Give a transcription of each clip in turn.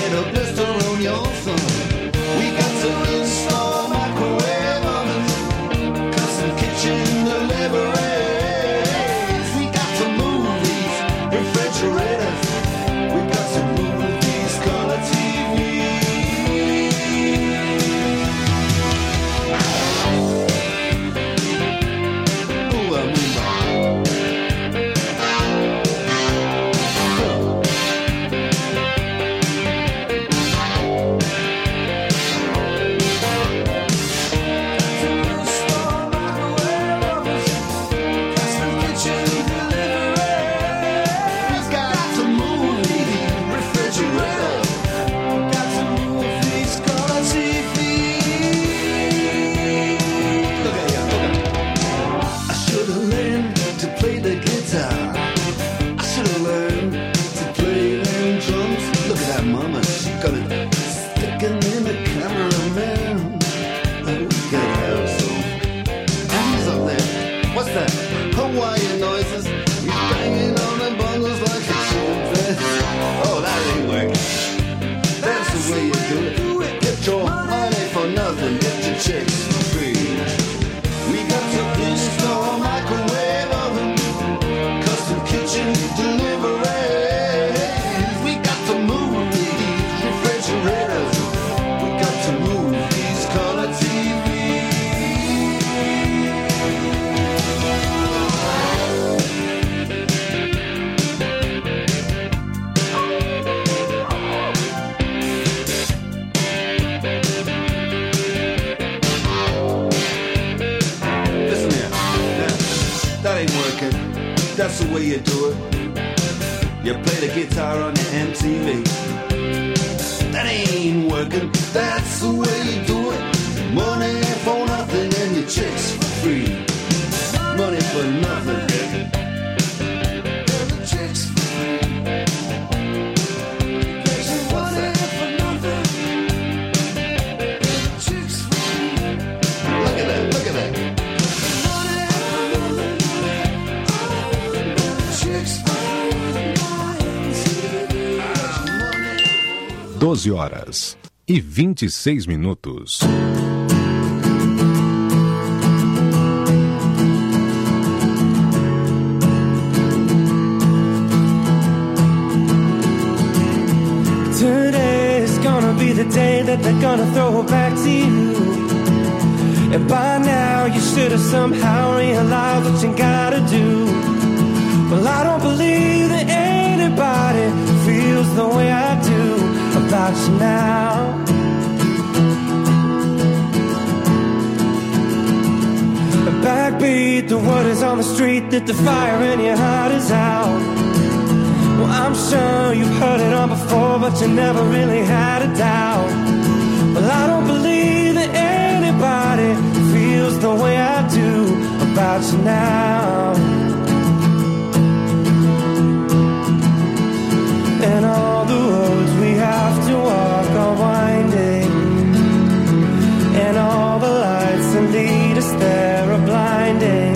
get a blister on your thumb. We got to install microwave ovens, custom kitchen deliveries. We got to move these refrigerators. We got to move these color TVs. Ooh, I mean, Hawaiian noises, he's banging on the bongos like a chimpanzee. Oh, that ain't working. That's the way you do it. Get your money for nothing, get your chicks for free. We got to install microwave oven, custom kitchen deliveries. We got to move these refrigerators. We got to move these color TVs. That's the way you do it. You play the guitar on the MTV. That ain't working. That's the way you do it. Money for nothing and your chicks for free. Money for nothing. And the chicks for free. What's that? For nothing. And the chicks for free. Look at that. Look at that. 12 horas e 26 minutos. Today's gonna be the day that they're gonna throw it back to you. And by now you should have somehow realized what you gotta do. Well, I don't believe that anybody feels the way I do about you now. The backbeat, the word is on the street that the fire in your heart is out. Well, I'm sure you've heard it all before, but you never really had a doubt. Well, I don't believe that anybody feels the way I do about you now. And all the roads we have to walk are winding, and all the lights that lead us there are blinding.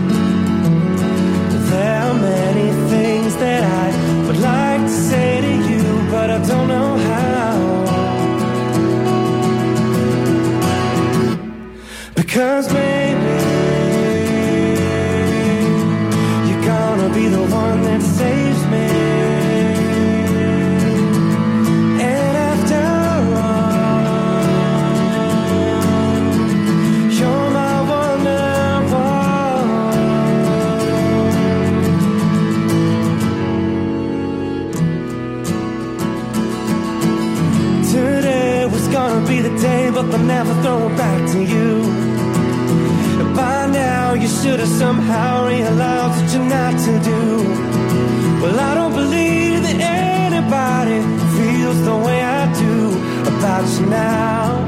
There are many things that I would like to say to you, but I don't know how. Because maybe you're gonna be the one that saves me. But they'll never throw it back to you. And by now you should have somehow realized what you're not to do. Well, I don't believe that anybody feels the way I do about you now.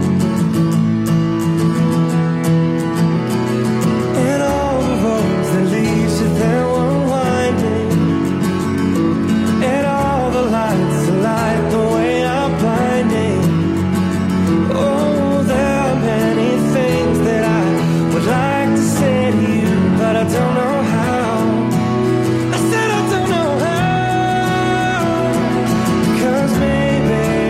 And all the roads that lead you there were winding, and all the lights that light the way are blinding. Oh, there are many things that I would like to say to you, but I don't know how. I said I don't know how. Because maybe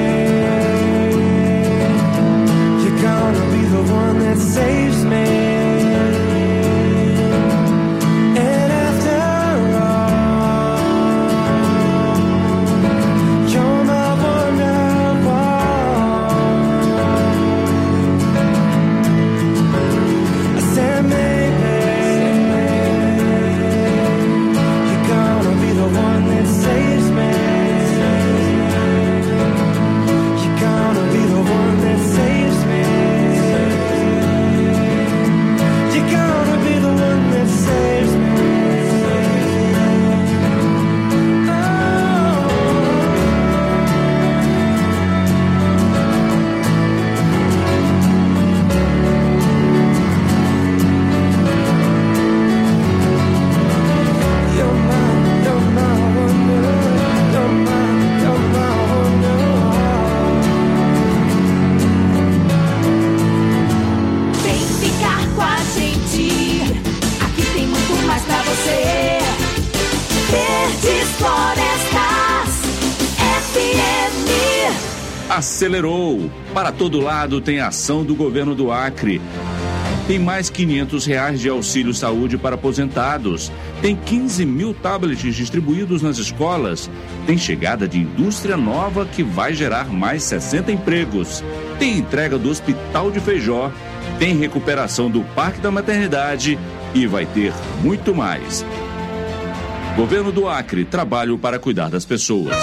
acelerou. Para todo lado tem ação do governo do Acre. Tem mais R$500 de auxílio saúde para aposentados. Tem 15 mil tablets distribuídos nas escolas. Tem chegada de indústria nova que vai gerar mais 60 empregos. Tem entrega do Hospital de Feijó. Tem recuperação do Parque da Maternidade e vai ter muito mais. Governo do Acre, trabalho para cuidar das pessoas.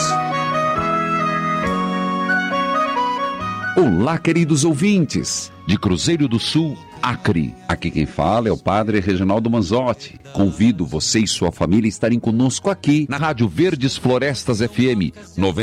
Olá, queridos ouvintes, de Cruzeiro do Sul, Acre. Aqui quem fala é o Padre Reginaldo Manzotti. Convido você e sua família a estarem conosco aqui na Rádio Verdes Florestas FM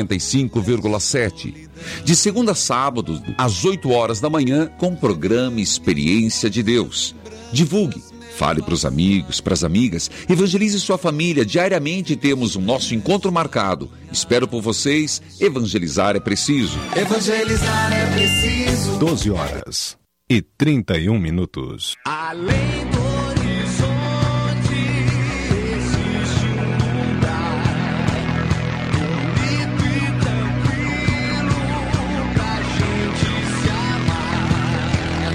95,7. De segunda a sábado, às 8 horas da manhã, com o programa Experiência de Deus. Divulgue, fale para os amigos, para as amigas, evangelize sua família. Diariamente temos o nosso encontro marcado. Espero por vocês. Evangelizar é preciso. Evangelizar é preciso. 12 horas e 31 minutos. Além do horizonte existe um lugar bonito e tranquilo pra gente se amar.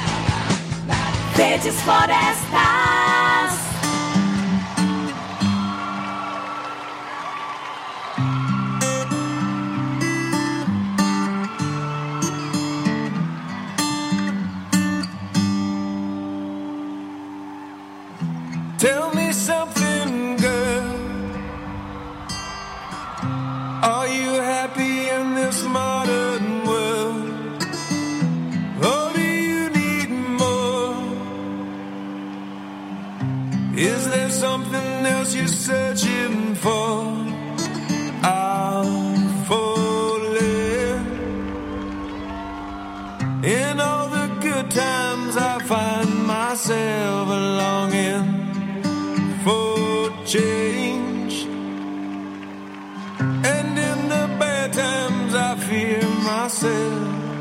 Verdes Florestas. else you're searching for, I'm falling. In all the good times I find myself longing for change, and in the bad times I fear myself.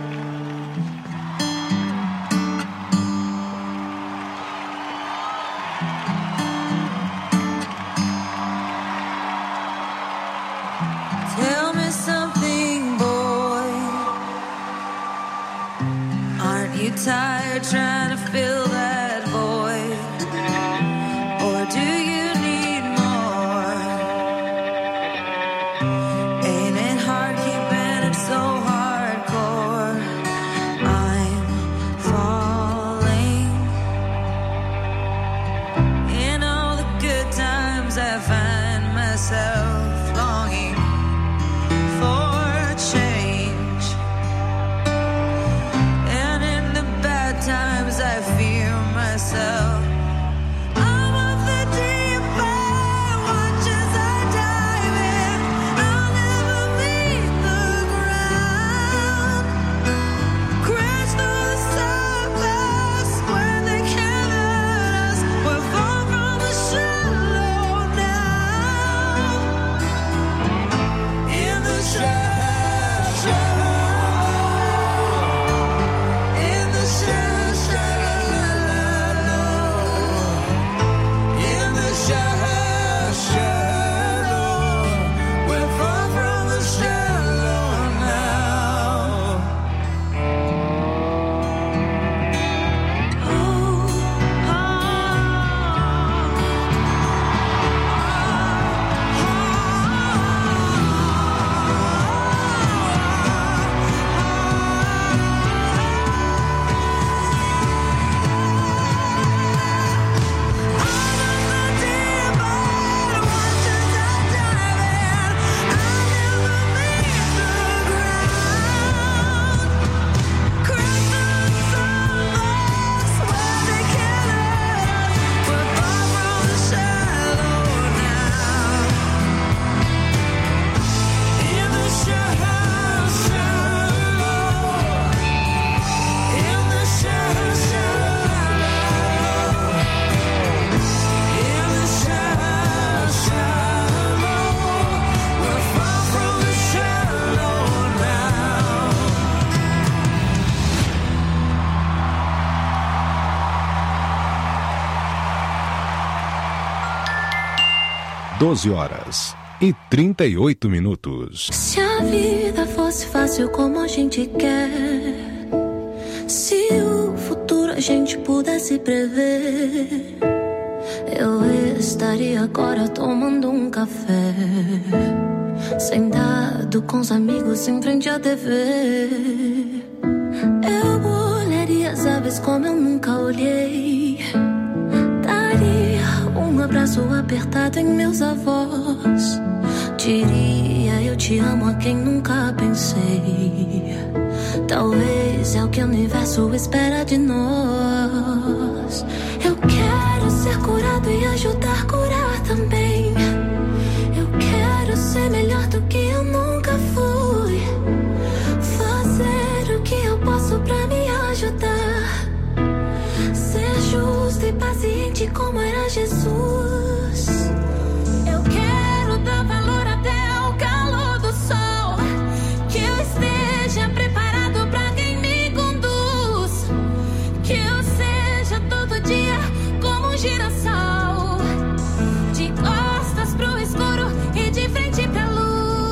Tell me something, boy. Aren't you tired trying to fill that void? Or do you need more? Ain't it hard keeping it so hardcore? I'm falling. In all the good times I find myself longing for change, and in the bad times I fear myself. I'm of the deep end, watch as I dive in. I'll never meet the ground. Crash through the surface where they can't hurt us. We're far from the shallow now. In the shallow, in the shallow, in the shallow, we're far from the shallow now. (12h38). Se a vida fosse fácil como a gente quer, se o futuro a gente pudesse prever, eu estaria agora tomando um café, sentado com os amigos em frente à TV. Eu olharia as aves como eu nunca olhei, daria um abraço apertado em meus avós, diria eu te amo a quem nunca pensei. Talvez é o que o universo espera de nós. Eu quero ser curado e ajudar a curar também. Eu quero ser melhor do que eu nunca fui, fazer o que eu posso pra me ajudar, ser justo e paciente como era Jesus. Eu quero dar valor até o calor do sol, que eu esteja preparado pra quem me conduz, que eu seja todo dia como um girassol, de costas pro escuro e de frente pra luz.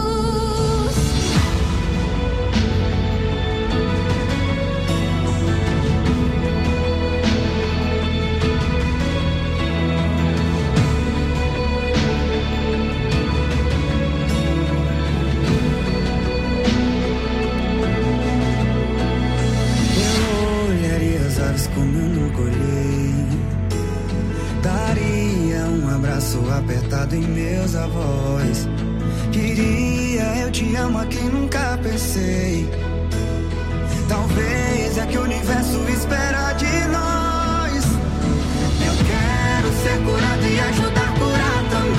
Como eu nunca olhei, daria um abraço apertado em meus avós, diria eu te amo a quem nunca pensei. Talvez é que o universo espera de nós. Eu quero ser curado e ajudar a curar também.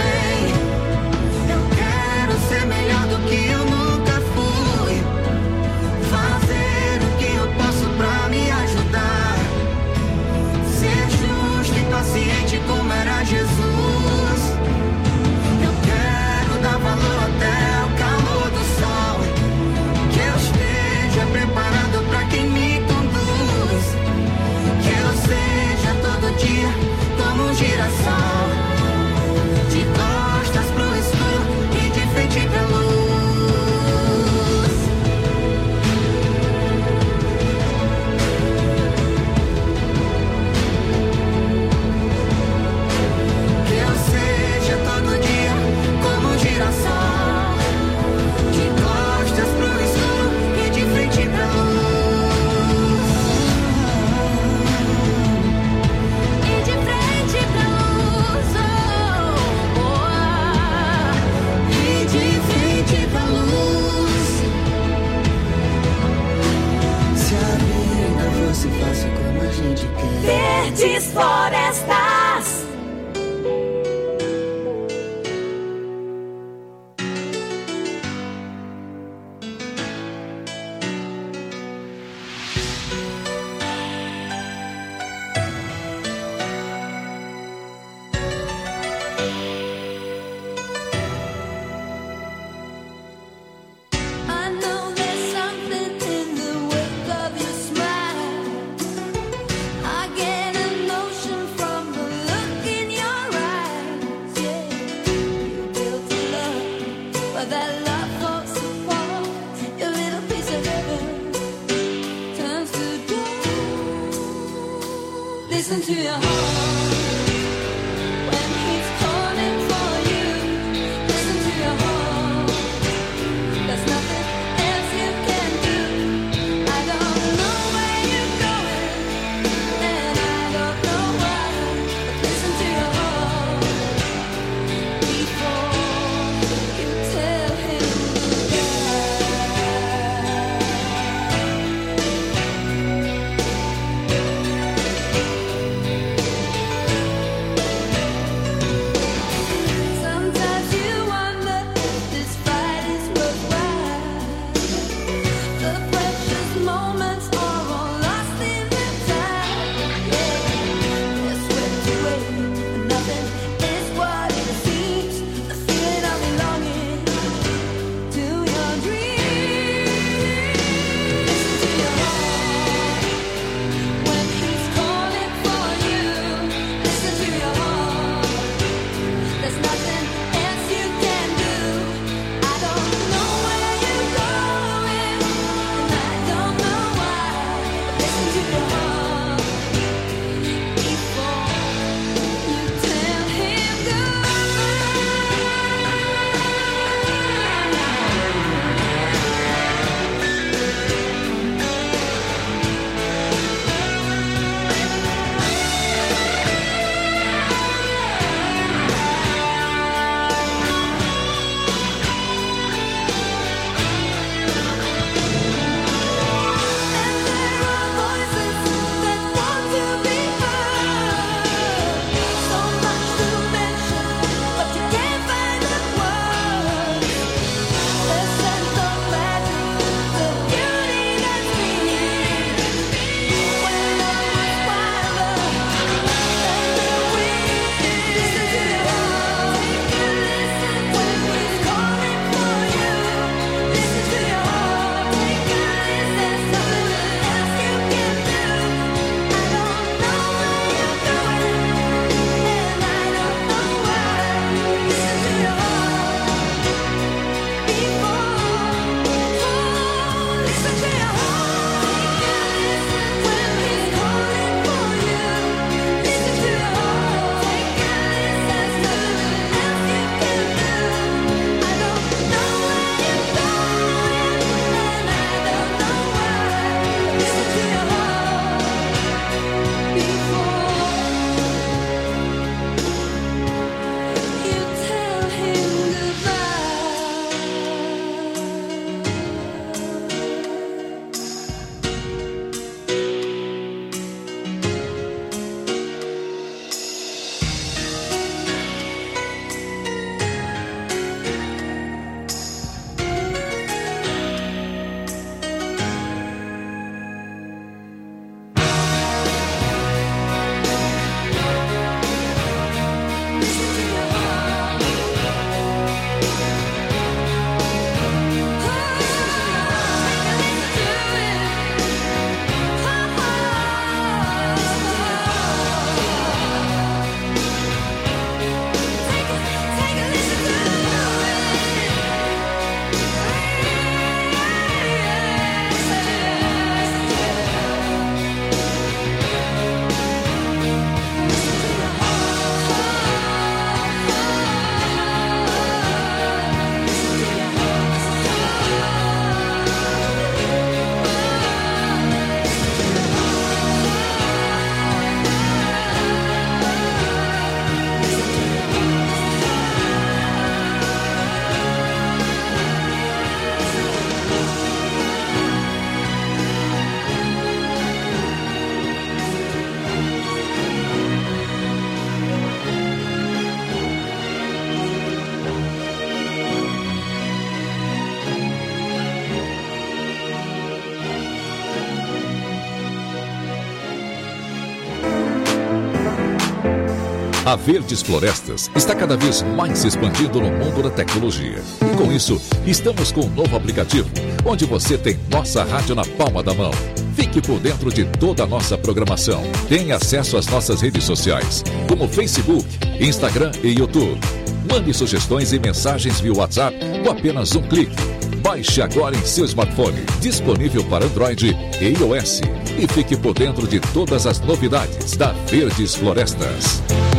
A Verdes Florestas está cada vez mais se expandindo no mundo da tecnologia. E com isso, estamos com um novo aplicativo, onde você tem nossa rádio na palma da mão. Fique por dentro de toda a nossa programação. Tenha acesso às nossas redes sociais, como Facebook, Instagram e YouTube. Mande sugestões e mensagens via WhatsApp com apenas um clique. Baixe agora em seu smartphone, disponível para Android e iOS. E fique por dentro de todas as novidades da Verdes Florestas.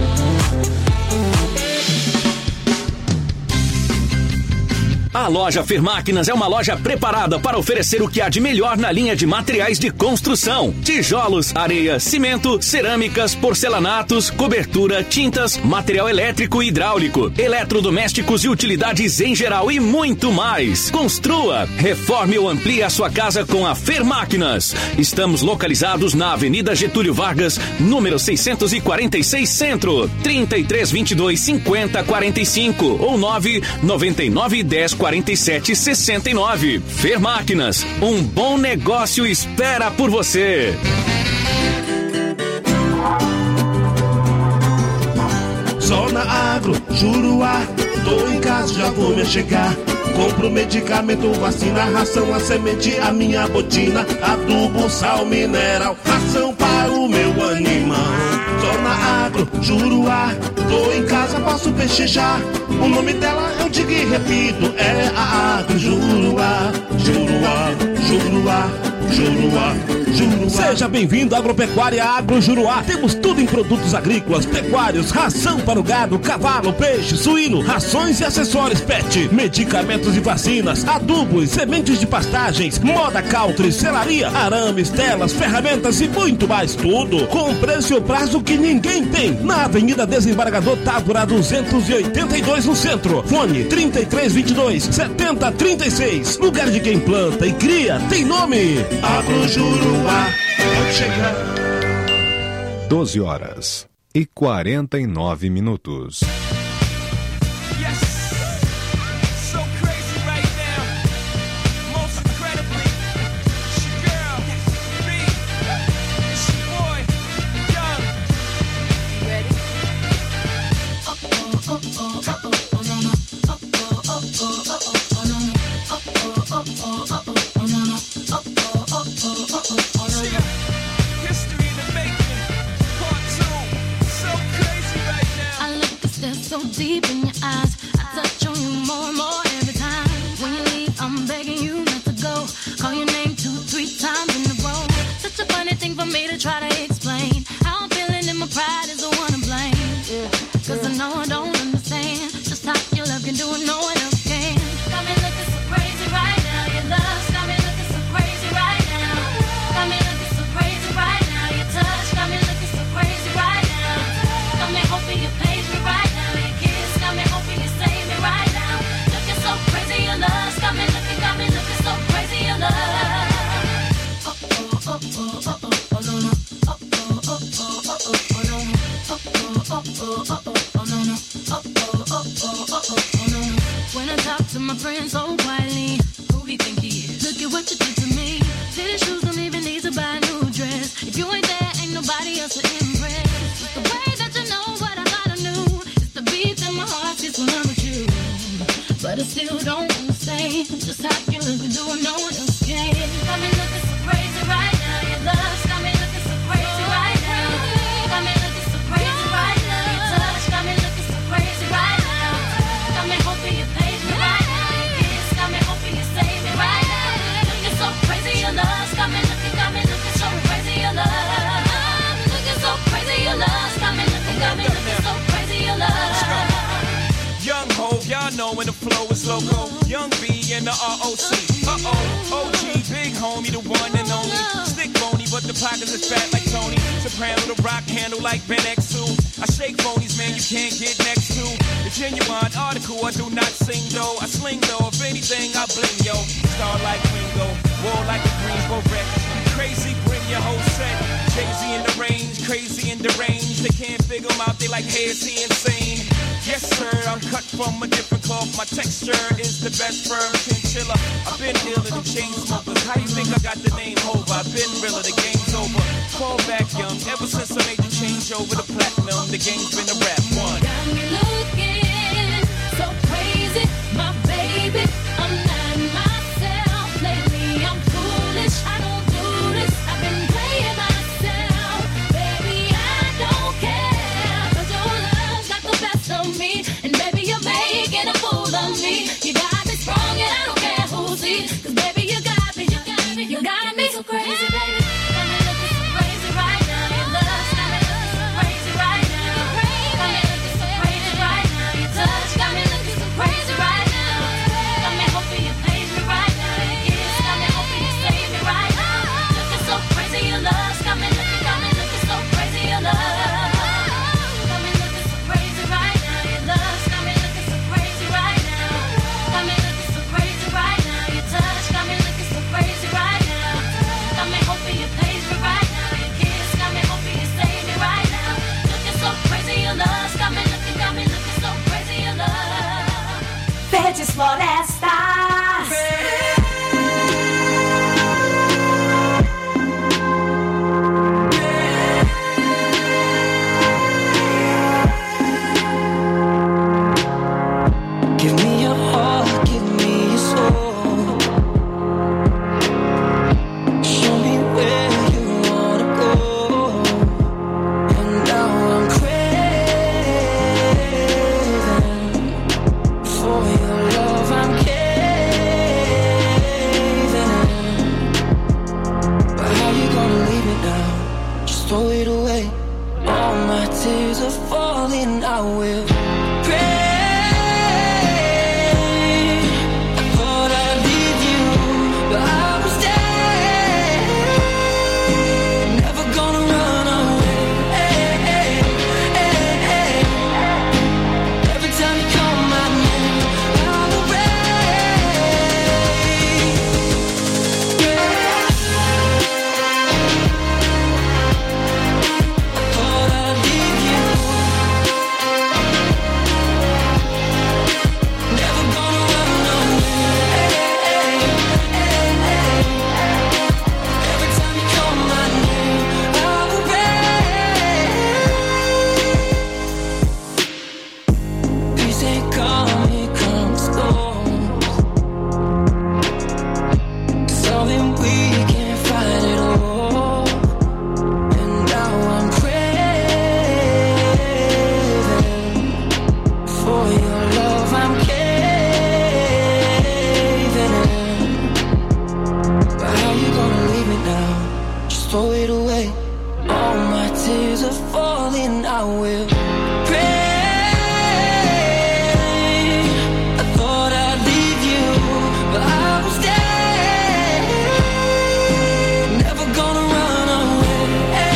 A loja Fermáquinas é uma loja preparada para oferecer o que há de melhor na linha de materiais de construção: tijolos, areia, cimento, cerâmicas, porcelanatos, cobertura, tintas, material elétrico e hidráulico, eletrodomésticos e utilidades em geral e muito mais. Construa, reforme ou amplie a sua casa com a Fermáquinas. Estamos localizados na Avenida Getúlio Vargas, número 646 Centro, 3322-5045 ou 999104769. Fermáquinas, um bom negócio espera por você. Zona Agro, Juruá, tô em casa, já vou me chegar. Compro medicamento, vacina, ração, a semente, a minha botina, adubo, sal, mineral, ração para o meu animal. Zona Agro, Juruá, tô em casa, posso peixejar. O nome dela eu digo e repito, é a Agro Juruá, Juruá, Juruá, Juruá, Juruá. Seja bem-vindo à Agropecuária Agro Juruá. Temos tudo em produtos agrícolas, pecuários, ração para o gado, cavalo, peixe, suíno, rações e acessórios pet, medicamentos e vacinas, adubos, sementes de pastagens, moda country, selaria, arames, telas, ferramentas e muito mais. Tudo com preço e prazo que ninguém tem. Na Avenida Desembargador Távora 282 no centro. Fone 3322-7036. Lugar de quem planta e cria tem nome. Agro Juruá. Pode chegar. 12h49. Deep in your eyes, I touch on you more and more every time. When you leave, I'm begging you not to go. Call your name 2-3 times in a row. Such a funny thing for me to try to explain. How I'm feeling and my pride is the one to blame. Yeah. Cause I know I don't understand just how your love can do it, no one else can. Got me looking so crazy right now. Your love's got me looking so crazy right now. Got me looking so crazy right now. Your touch got me looking so crazy right now. Got me hoping you page me right now. Got me hoping you save me right now. Looking so crazy, your love got me looking so crazy, your love. Oh oh oh oh oh oh oh no no. Oh oh oh oh oh oh oh no no. Oh oh oh oh oh oh no no. Oh oh oh oh oh oh no no. When I talk to my friends so quietly, who he think he is? Look at what you did to me. Fitted shoes don't even need to buy a new dress. If you ain't there, ain't nobody else to impress. It's the way that you know what I thought I knew. My heart is when I'm with you, but I still don't understand just how you look and do it, no one else can. Got me looking so crazy right now. Your love's got me looking so crazy right now. Got me looking so crazy right now. Your touch got me looking so crazy right now. Got me hoping you page me right now. Your kiss got me hoping you save me right now. Looking so crazy, your love's got me looking so crazy, your love. Looking so crazy, your love's got me looking so crazy, your love. Young Hov, y'all know when the flow is loco. Young B and the ROC. Uh-oh, OG, big homie, the one and only. Stick bony, but the pockets is fat like Tony. Soprano, the rock handle like Ben X2. I shake phonies, man, you can't get next to. The genuine article, I do not sing though. I sling though, if anything, I bling yo. Star like Ringo, war like a Greensboro wreck. Crazy, bring your whole set. Jay-Z in the range, crazy in the range. They can't figure him out, they like, hey, is he insane? Yes, sir, I'm cut from a different cloth. My texture is the best firm chinchilla. I've been dealing with chain smokers. How you think I got the name Hov? I've been realer, the game's over. Fall back young, ever since I made the change change over to platinum. The game's been a rap one. Got me looking so crazy, my baby. I'm not myself lately. I'm foolish. I don't do this. I've been playing myself, baby. I don't care, 'cause your love's got the best of me, and baby you're making a fool of me. You got me strong and I don't care who sees, 'cause baby you got me so crazy, baby. Got me looking so crazy right now. Your love's got me looking so crazy right now. Got me looking so crazy right now. Your touch got me looking so crazy right now. Got me hoping you please me right now. Your kiss got me hoping you save me right now. Looking so crazy, your love's got me looking so crazy, your love. Got me looking so crazy right now. Your love's got me looking so crazy right now. Got me looking so crazy right now. Your touch got me looking so crazy right now. Got me hoping you please me right now. Your kiss got me hoping you save me right now. Looking so crazy, your love's got me looking so crazy, your love. Verdes Florestas. Give me your heart, give me your soul. Show me where you wanna go. And now I'm craving for your love. I'm caving. But how you gonna leave it now? Just throw it away. All my tears are falling. I will pray. I thought I'd leave you, but I will stay. Never gonna run away. Every time you call my name, I will I thought I'd leave you. Never gonna run away. Every time you call my name, I will Peace ain't come, it comes storms. 'Cause all in we can't fight it all. And now I'm craving for your love. I'm caving in. But how you gonna leave me now? Just throw it away. All my tears are falling. I will pray. I thought I'd leave you, but I will stay. Never gonna run away.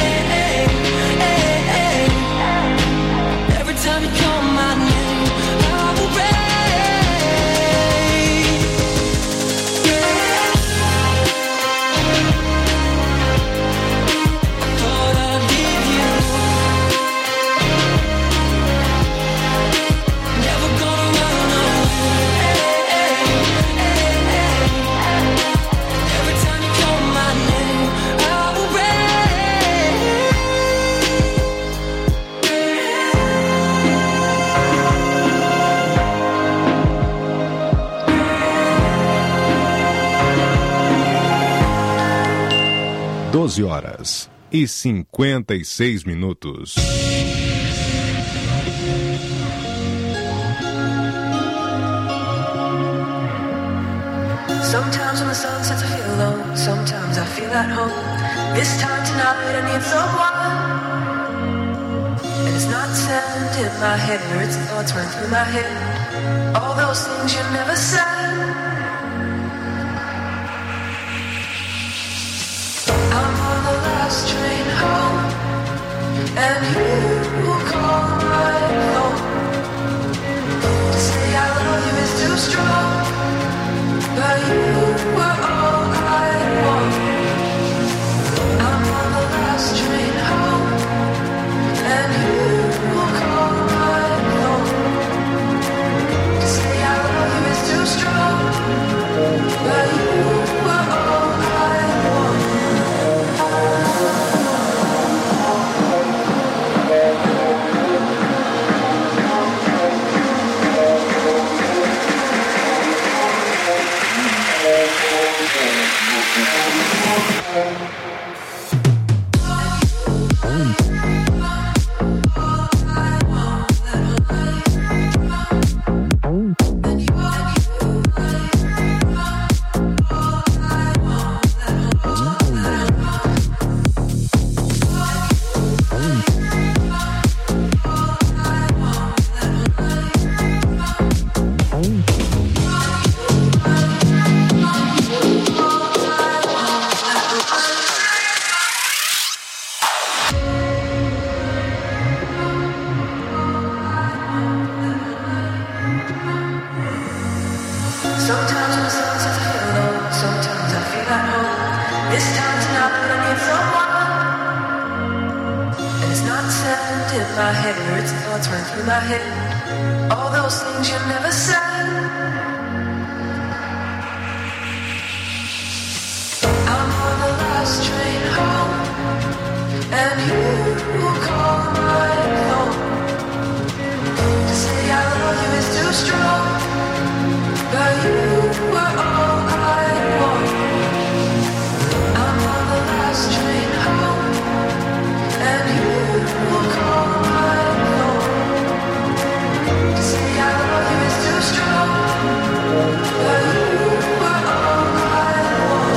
Every time you call my name, I will I thought I'd leave you. Never gonna run away. Every time you call my name, I will Doze horas e 56 minutos. Sometimes when the sun sets I feel alone. Sometimes I feel at home. This time tonight I need someone. And it's not sand in my head, it's thoughts run through my head. All those things you never said. I'm on the last train home, and you call my phone. To say I love you is too strong, but you were all I want. I'm on the last train home, and you call my phone. To say I love you is too strong, but you were all I want. Sometimes when the sun sets I feel alone. Sometimes I feel at home. This time tonight I need someone. And it's not the sound in my head, or it's thoughts run through my head. All those things you never said. I'm on the last train home, and you call my phone. To say I love you is too strong, but you were all I want. I'm on the last train home, and you call my phone. To say I love you is too strong, but you were all I want.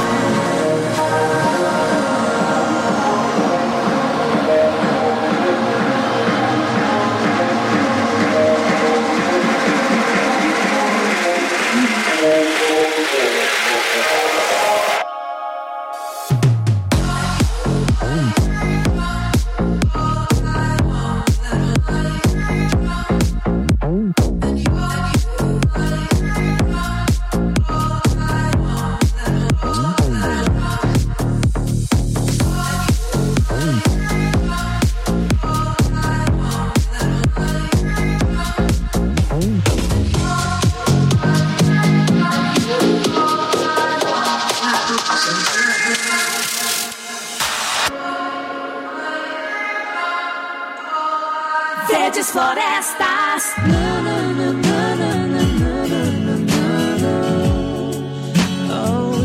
Verdes Florestas. Oh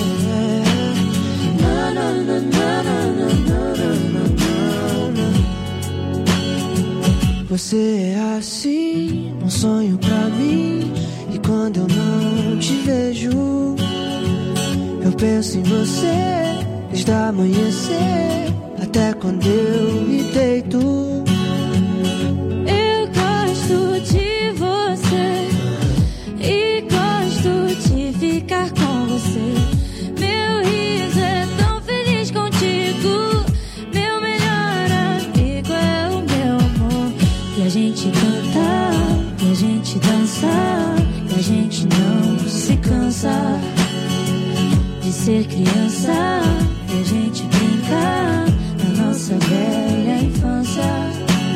yeah. Você é assim, um sonho pra mim. E quando eu não te vejo, eu penso em você desde amanhecer até quando eu me deito. Ficar com você, meu riso é tão feliz contigo, meu melhor amigo é o meu amor. E a gente canta, e a gente dança, e a gente não se cansa de ser criança, e a gente brinca na nossa velha infância.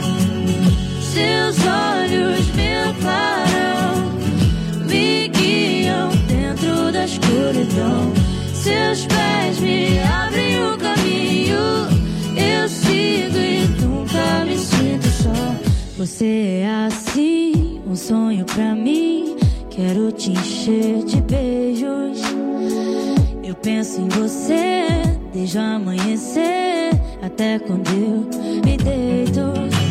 Seus olhos me clarão, me guiam dentro da escuridão. Seus pés me abrem o caminho. Eu sigo e nunca me sinto só. Você é assim, um sonho pra mim. Quero te encher de beijos. Eu penso em você desde o amanhecer até quando eu me deito.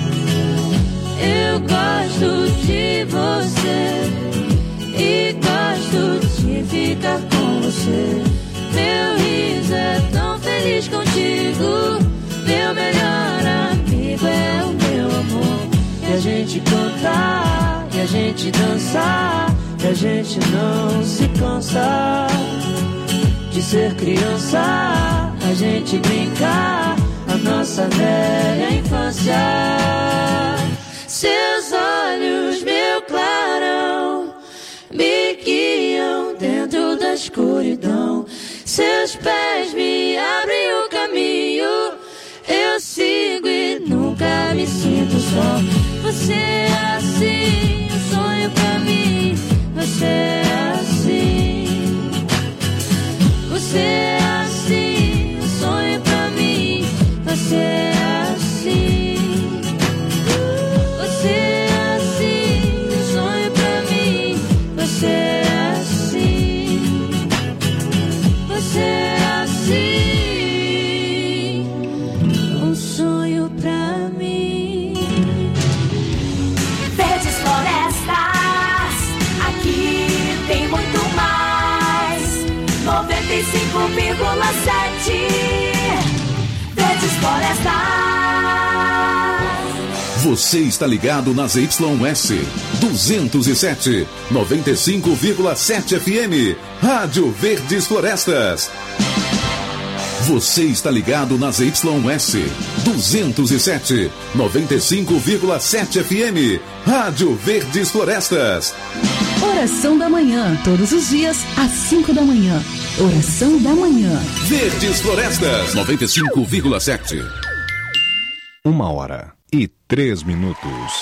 Eu gosto de você e gosto de ficar com você. Meu riso é tão feliz contigo, meu melhor amigo é o meu amor. E a gente canta, e a gente dança, e a gente não se cansa de ser criança. A gente brinca a nossa velha infância. Seus olhos, meu clarão, me guiam dentro da escuridão. Seus pés me abrem o caminho. Eu sigo e nunca me sinto só. Você é assim, um sonho pra mim. Você é assim. Você é assim, um sonho pra mim. Você é assim. Você é assim, um sonho pra mim. Você é assim. Você é assim, um sonho pra mim. Verdes Florestas, aqui tem muito mais. 95,7 Verdes Florestas. Você está ligado nas YS 207, 95,7 FM, Rádio Verdes Florestas. Você está ligado nas YS 207, 95,7 FM, Rádio Verdes Florestas. Hora Oração da Manhã, todos os dias, às 5 da manhã. Oração da Manhã. Verdes Florestas, 95,7. 1h03.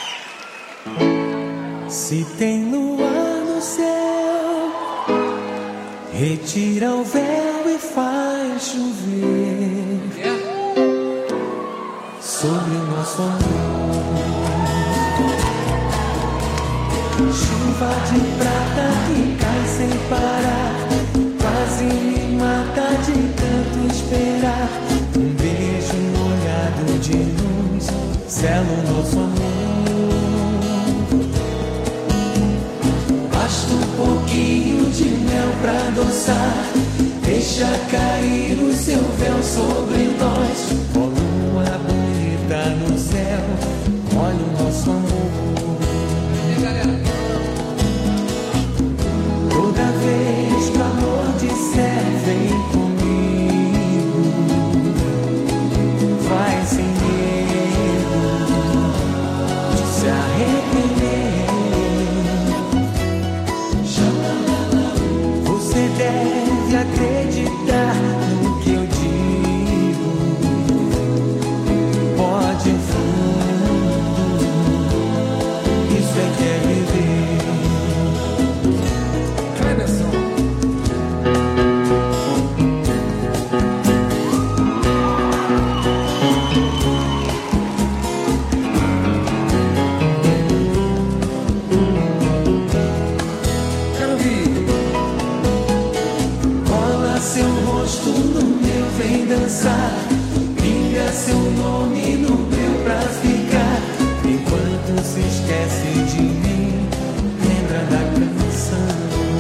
Se tem luar no céu, retira o véu e faz chover sobre o nosso amor. Chuva de prata que cai sem parar, quase me mata de tanto esperar. Um beijo molhado de luz sela o nosso amor. Basta um pouquinho de mel pra adoçar, deixa cair o seu véu sobre nós. Ó lua bonita no céu, olha o nosso amor. Toda vez que o amor disser vem comigo, vai sem medo de se arrepender. Você deve acreditar no que eu digo. Pode ir fundo, isso é que é viver. Vem dançar, brilha seu nome no meu pra ficar. Enquanto se esquece de mim, lembra da canção.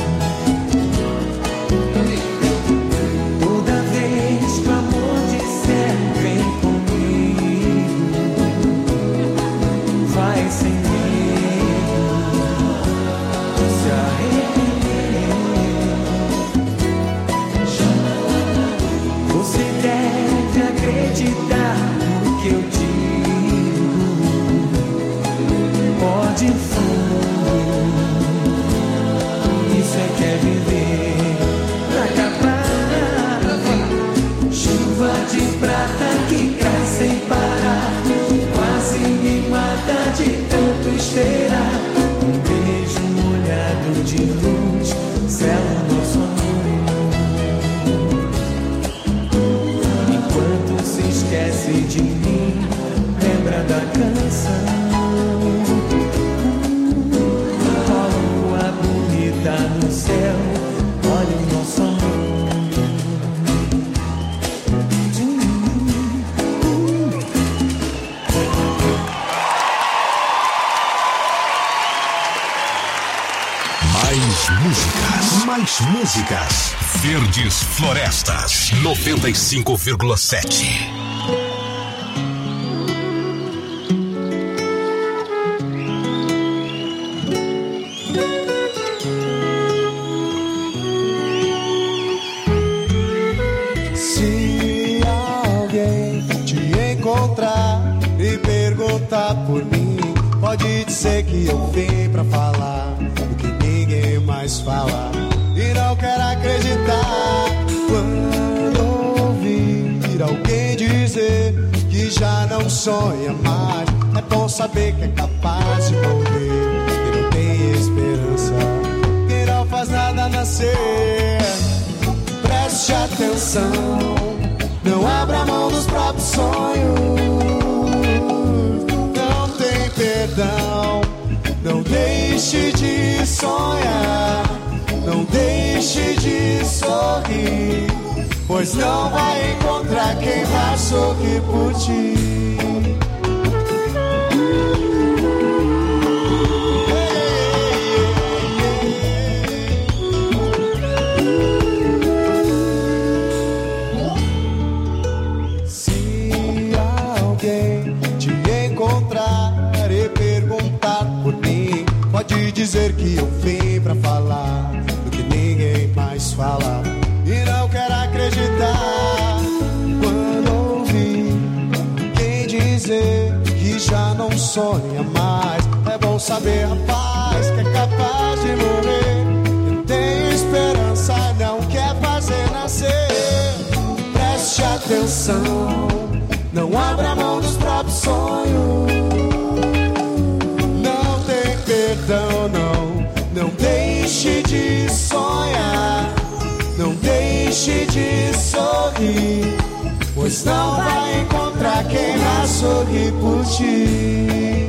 Toda vez que o amor disser vem comigo, vai sem medo de se arrepender. Você deve acreditar no que eu digo. Pode ir fundo, isso é que é viver. Pra acabar, chuva de prata que cai sem parar, quase me mata de tanto esperar. Um beijo molhado de luz sela o nosso amor. Se esquece de mim, lembra da canção. Ó lua bonita no céu, olha o nosso amor. Mais músicas. Verdes Florestas, 95,7. Se alguém te encontrar e perguntar por mim, pode dizer que eu vim pra falar o que ninguém mais fala. E não quero acreditar quando ouvir alguém dizer que já não sonha mais. É bom saber que é capaz de morrer, que não tem esperança, que não faz nada nascer. Preste atenção, não abra mão dos próprios sonhos. Não tem perdão, não deixe de sonhar. Não deixe de sorrir, pois não vai encontrar quem vai sorrir por ti. Se alguém te encontrar e perguntar por mim, pode dizer que eu vim pra falar ninguém mais fala. E não quero acreditar quando ouvir quem dizer que já não sonha mais. É bom saber, rapaz, que é capaz de morrer. atenção. Não abra mão dos próprios sonhos. Não tem perdão, não. Não deixe de sonhar. Não deixe de sorrir, pois não vai encontrar quem vai sorrir por ti.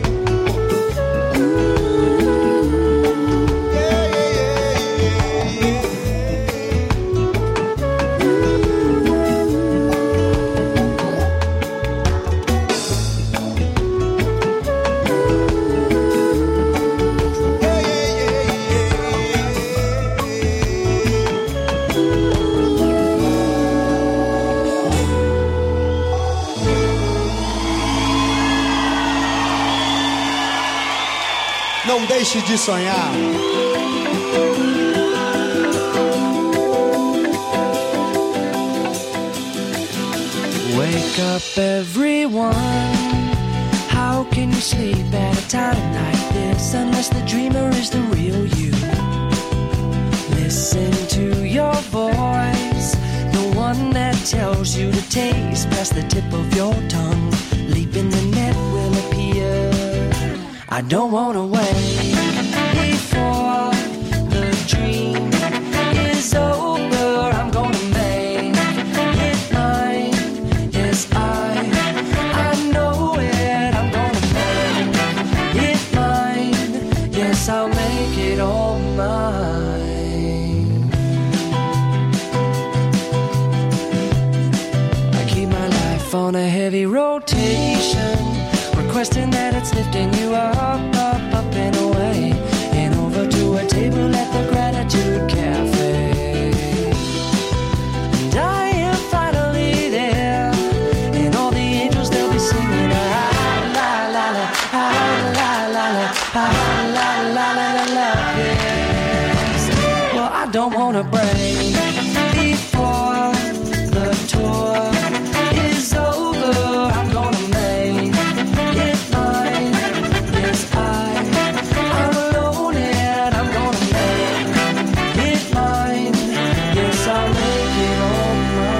Não deixe de sonhar. Wake up everyone. How can you sleep at a time like this unless the dreamer is the real you? Listen to your voice, the one that tells you to taste past the tip of your tongue. Leap in the net will appear. I don't wanna wait before the dream is over. I'm gonna make it mine. Yes, I know it. I'm gonna make it mine. Yes, I'll make it all mine. I keep my life on a heavy rotation, requesting that it's lifting you up, up, up and away, and over to a table at the Gratitude Cafe. And I am finally there, and all the angels they'll be singing la la la la la la la la la la la la. Yes. Well, I don't wanna break before the tour is over. I'm gonna make it mine. Yes, I'm alone and I'm gonna make it mine. Yes, I'll make it all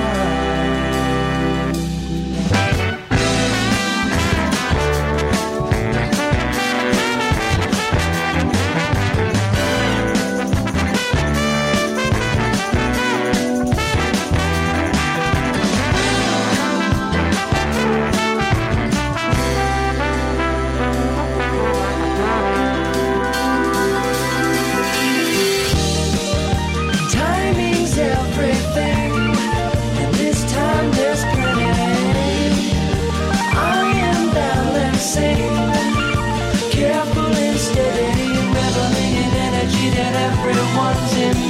timing's everything, and this time there's plenty. I am balancing, careful and steady, reveling in energy that everyone's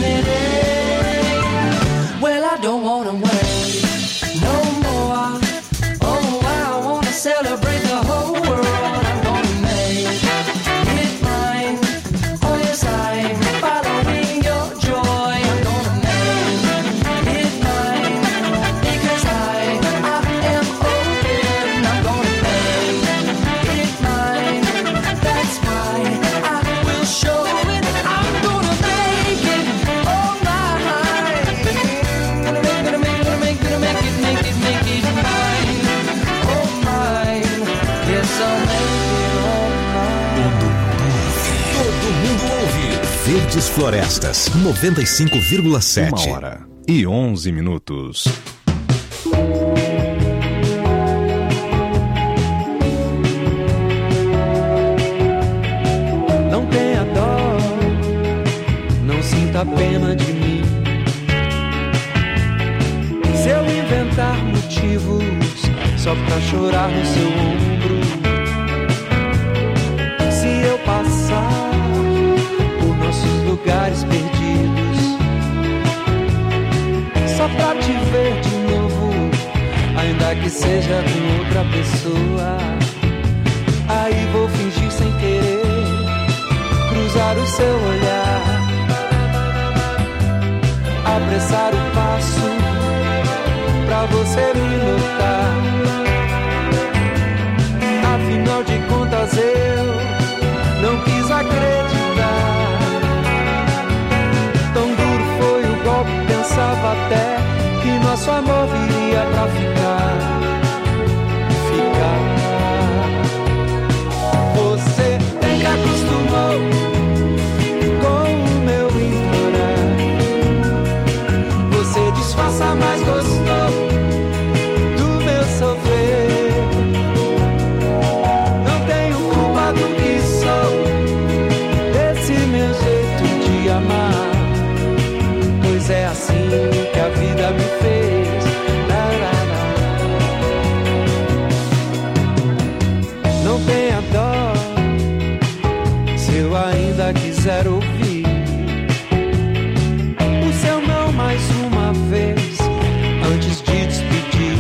emitting. Well, I don't wanna wait no more. Oh, I wanna celebrate the whole world. I'm gonna make it mine. Oh, yes, I'm following your joy. I'm gonna make it mine because I am open. I'm gonna make it mine. That's why I will show it. I'm gonna make it all mine. Gonna make it mine. Oh, mine. Yes, I'll make it all mine. Todo mundo ouve. Verdes Florestas 95,7. 1h11. Não tenha dó, não sinta pena de mim. Se eu inventar motivos só pra chorar no seu ombro, se eu passar por nossos lugares perdidos, só pra te ver de novo, ainda que seja com outra pessoa, aí vou fingir sem querer cruzar o seu olhar, apressar o passo pra você me notar. Afinal de contas eu não quis acreditar. Tão duro foi o golpe, pensava até que nosso amor viria pra ficar. amar, pois é assim que a vida me fez. Não tenha dó se eu ainda quiser ouvir o seu não mais uma vez antes de despedir.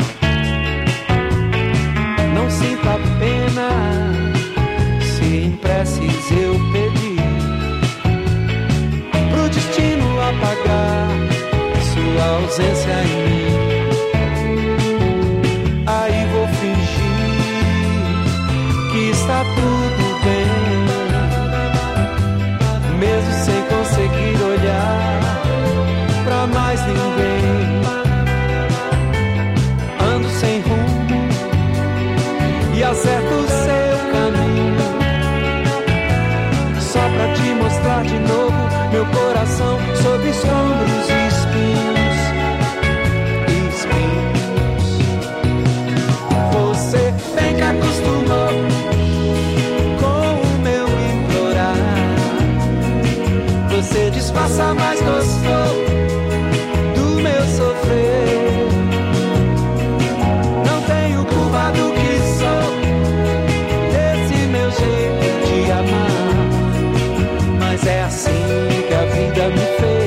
Não sinta pena se em preces eu pedir pro destino apagar sua ausência em mim. Aí vou fingir que está tudo bem, mesmo sem conseguir olhar pra mais ninguém. Ando sem rumo e acerto o seu caminho, só pra te mostrar de novo meu coração sob escombros e espinhos. Você bem que acostumou com o meu implorar, você disfarça, mas gostou do meu sofrer. Não tenho culpa do que sou, desse meu jeito de amar, mas é assim que a vida me fez.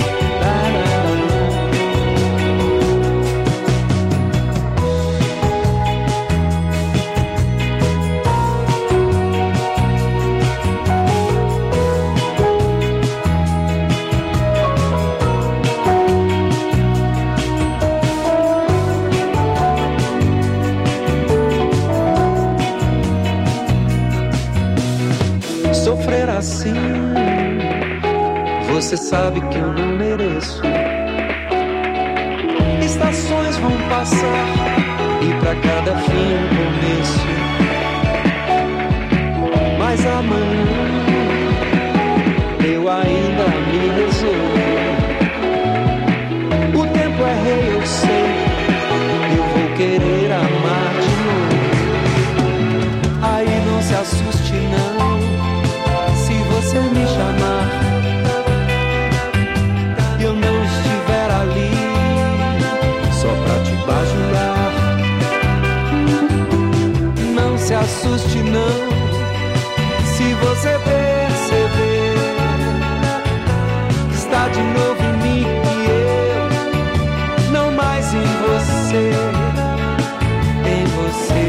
Sofrer assim, você sabe que eu não mereço. Estações vão passar e pra cada fim um começo. Mas amanhã eu ainda me resolvo. O tempo é rei, eu sei, eu vou querer amar de novo. Aí não se assuste não, se você me chamar e eu não estiver ali só pra te bajular. Não se assuste não, se você perceber que está de novo em mim e eu não mais em você, em você.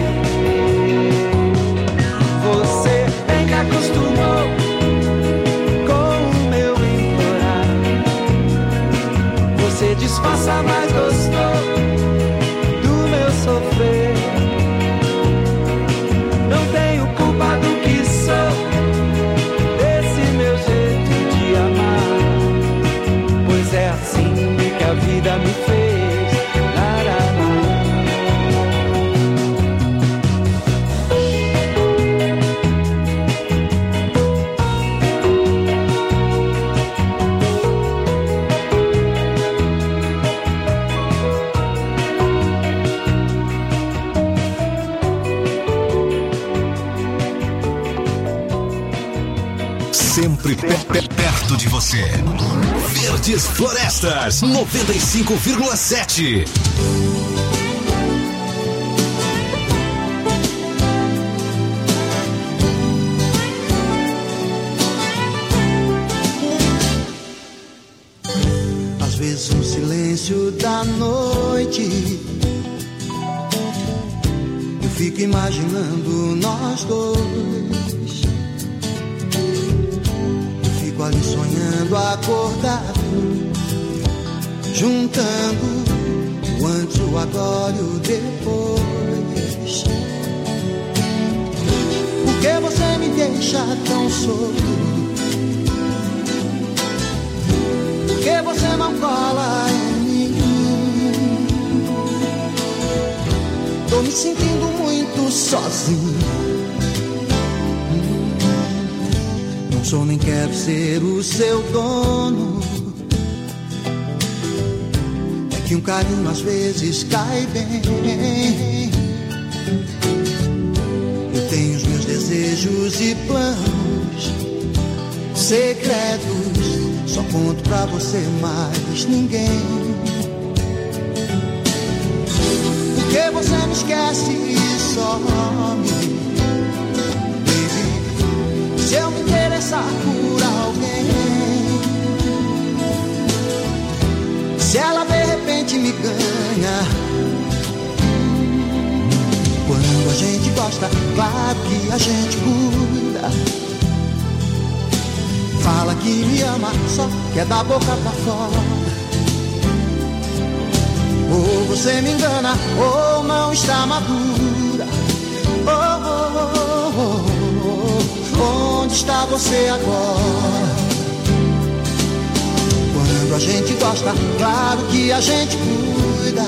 Você bem que acostumou com o meu implorar, você disfarça, mas gostou do meu sofrer. Não tenho culpa do que sou, desse meu jeito de amar, pois é assim que a vida me fez. Sempre perto de você. Verdes Florestas 95,7. Às vezes no silêncio da noite eu fico imaginando nós dois. Ali sonhando acordado, juntando o antes, o agora e o depois. Por que você me deixa tão solto? Por que você não cola em mim? Tô me sentindo muito sozinho. Não sou nem quero ser o seu dono. É que um carinho às vezes cai bem. Eu tenho os meus desejos e planos secretos Só conto pra você, mais ninguém. Porque você me esquece e some. Baby, se eu me interessar por alguém, se ela de repente me ganha. Quando a gente gosta, claro que a gente cuida. Fala que me ama, só quer da boca pra fora. Ou você me engana, ou não está madura. Onde está você agora? Quando a gente gosta, claro que a gente cuida.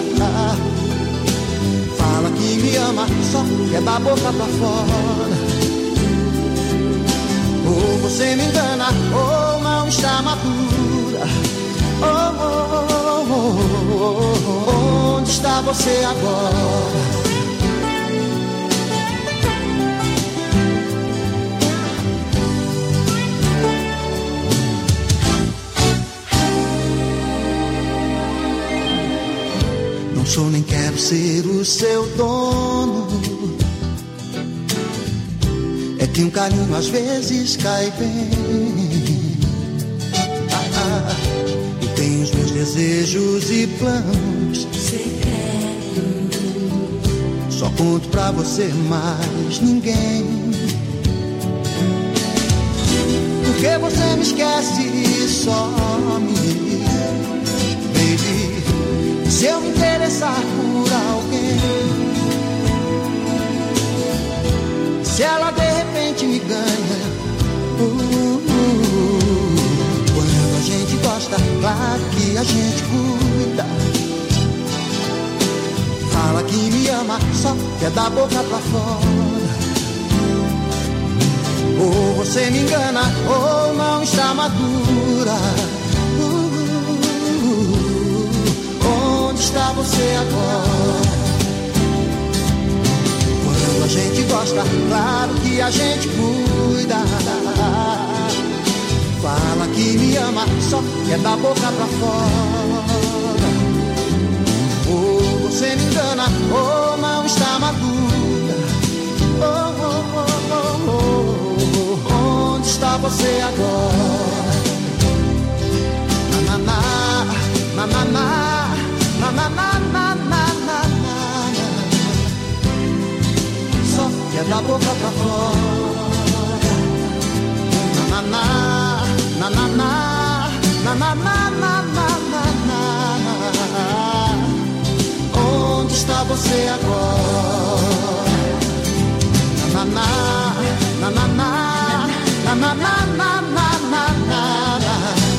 Fala que me ama, só quer da boca pra fora. Ou você me engana, ou não está madura. Onde está você agora? Não sou nem quero ser o seu dono. É que um carinho às vezes cai bem. E tenho os meus desejos e planos secretos. Só conto pra você, mais ninguém. Porque você me esquece e some. Baby, se eu me interessar por alguém, se ela de repente me ganha. Quando a gente gosta, claro que a gente cuida. Fala que me ama, só quer da boca pra fora. Ou você me engana, ou não está madura. Onde está você agora? Quando a gente gosta, claro que a gente cuida. Fala que me ama, só quer da boca pra fora. Ou você me engana, ou não está madura. Onde está você agora? Na na na, na na na, na na na na na na. Só quer da boca pra fora. Na na na, na na na, na na na na na. Onde está você agora? Na na na, na na na, na na na na na.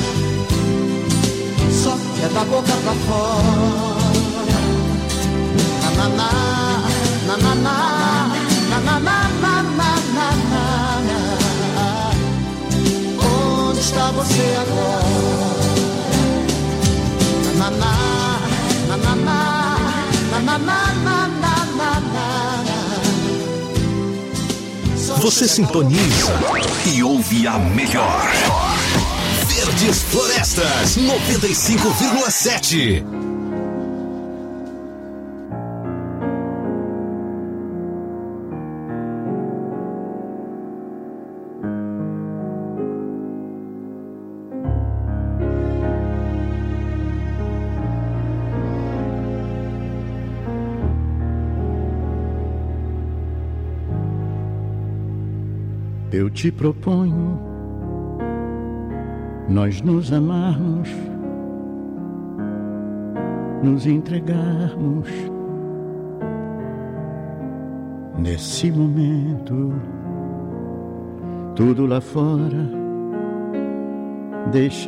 Só quer da boca pra fora. Na na na, na na na, na na na na na. Onde está você agora? Na na na, na na na, na na na na na. Você sintoniza e ouve a melhor. Verdes Florestas 95,7. Eu te proponho nós nos amarmos, nos entregarmos nesse momento. Tudo lá fora deixa